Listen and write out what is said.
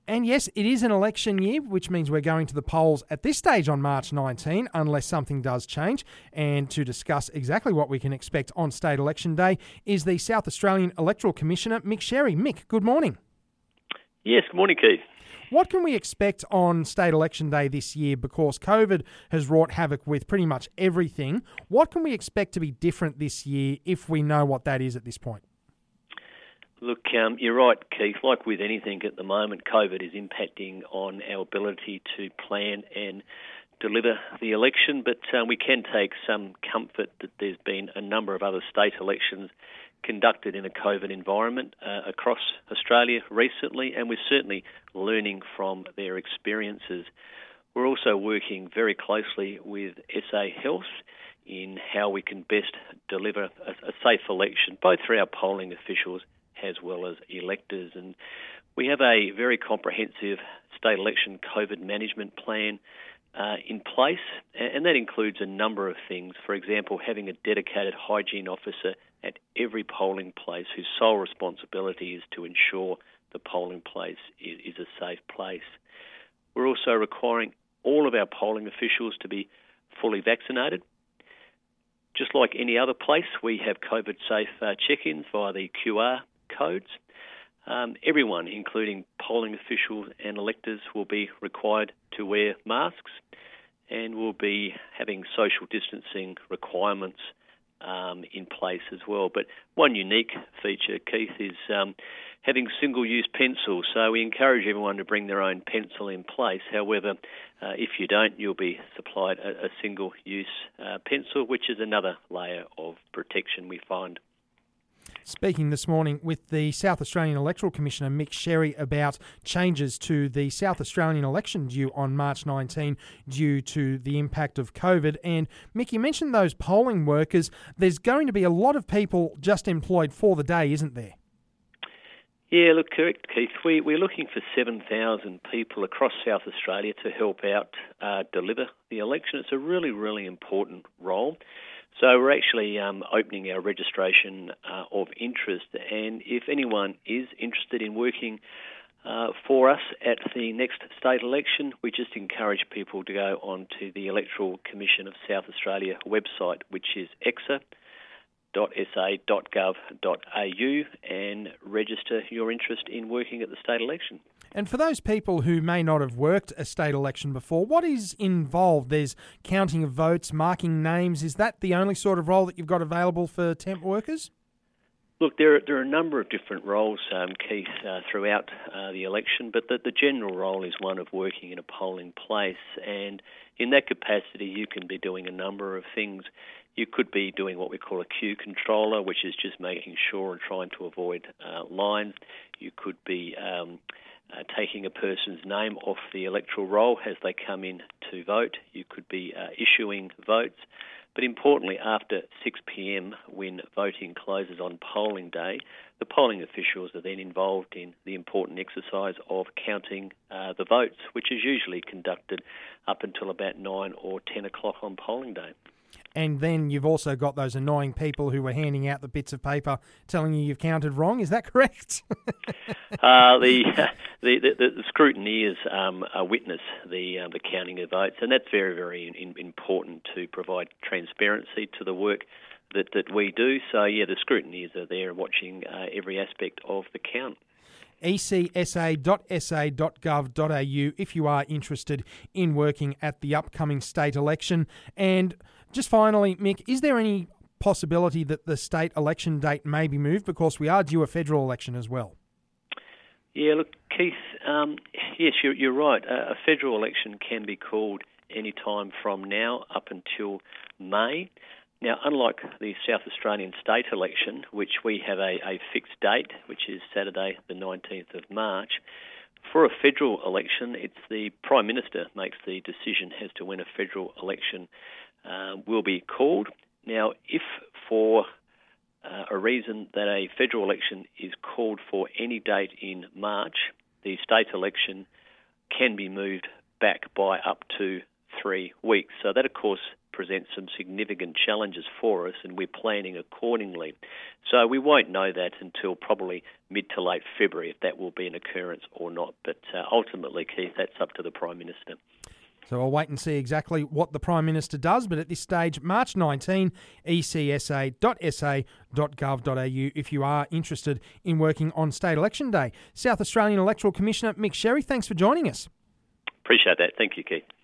And yes, it is an election year, which means we're going to the polls at this stage on March 19, unless something does change. And to discuss exactly what we can expect on state election day is the South Australian Electoral Commissioner, Mick Sherry. Mick, good morning. Yes, good morning, Keith. What can we expect on state election day this year? Because COVID has wrought havoc with pretty much everything. What can we expect to be different this year if we know what that is at this point? Look, you're right, Keith. Like with anything at the moment, COVID is impacting on our ability to plan and deliver the election, but we can take some comfort that there's been a number of other state elections conducted in a COVID environment across Australia recently, and we're certainly learning from their experiences. We're also working very closely with SA Health in how we can best deliver a safe election, both for our polling officials as well as electors. And we have a very comprehensive state election COVID management plan in place, and that includes a number of things. For example, having a dedicated hygiene officer at every polling place whose sole responsibility is to ensure the polling place is a safe place. We're also requiring all of our polling officials to be fully vaccinated. Just like any other place, we have COVID-safe check-ins via the QR codes. Everyone, including polling officials and electors, will be required to wear masks, and we'll be having social distancing requirements in place as well. But one unique feature, Keith, is having single-use pencils. So we encourage everyone to bring their own pencil in place. However, if you don't, you'll be supplied a single-use pencil, which is another layer of protection we find. Speaking this morning with the South Australian Electoral Commissioner, Mick Sherry, about changes to the South Australian election due on March 19 due to the impact of COVID. And Mick, you mentioned those polling workers. There's going to be a lot of people just employed for the day, isn't there? Yeah, look, correct, Keith. We're looking for 7,000 people across South Australia to help out deliver the election. It's a really, really important role. So we're actually opening our registration of interest, and if anyone is interested in working for us at the next state election, we just encourage people to go onto the Electoral Commission of South Australia website, which is exa.sa.gov.au, and register your interest in working at the state election. And for those people who may not have worked a state election before, what is involved? There's counting of votes, marking names. Is that the only sort of role that you've got available for temp workers? Look, there are a number of different roles, Keith, throughout the election, but the general role is one of working in a polling place. And in that capacity, you can be doing a number of things. You could be doing what we call a queue controller, which is just making sure and trying to avoid lines. You could be taking a person's name off the electoral roll as they come in to vote. You could be issuing votes. But importantly, after 6 p.m, when voting closes on polling day, the polling officials are then involved in the important exercise of counting the votes, which is usually conducted up until about 9 or 10 o'clock on polling day. And then you've also got those annoying people who were handing out the bits of paper telling you you've counted wrong. Is that correct? The scrutineers witness the counting of votes, and that's very, very important to provide transparency to the work that we do. So, yeah, the scrutineers are there watching every aspect of the count. ecsa.sa.gov.au if you are interested in working at the upcoming state election. And just finally, Mick, is there any possibility that the state election date may be moved, because we are due a federal election as well? Yeah, look, Keith, yes, you're right. A federal election can be called any time from now up until May. Now, unlike the South Australian state election, which we have a fixed date, which is Saturday the 19th of March, for a federal election, it's the Prime Minister makes the decision as to when a federal election will be called. Now, if for a reason that a federal election is called for any date in March, the state election can be moved back by up to 3 weeks. So that, of course, present some significant challenges for us, and we're planning accordingly. So we won't know that until probably mid to late February if that will be an occurrence or not. But ultimately, Keith, that's up to the Prime Minister. So I'll wait and see exactly what the Prime Minister does. But at this stage, March 19, ecsa.sa.gov.au if you are interested in working on state election day. South Australian Electoral Commissioner Mick Sherry, thanks for joining us. Appreciate that. Thank you, Keith.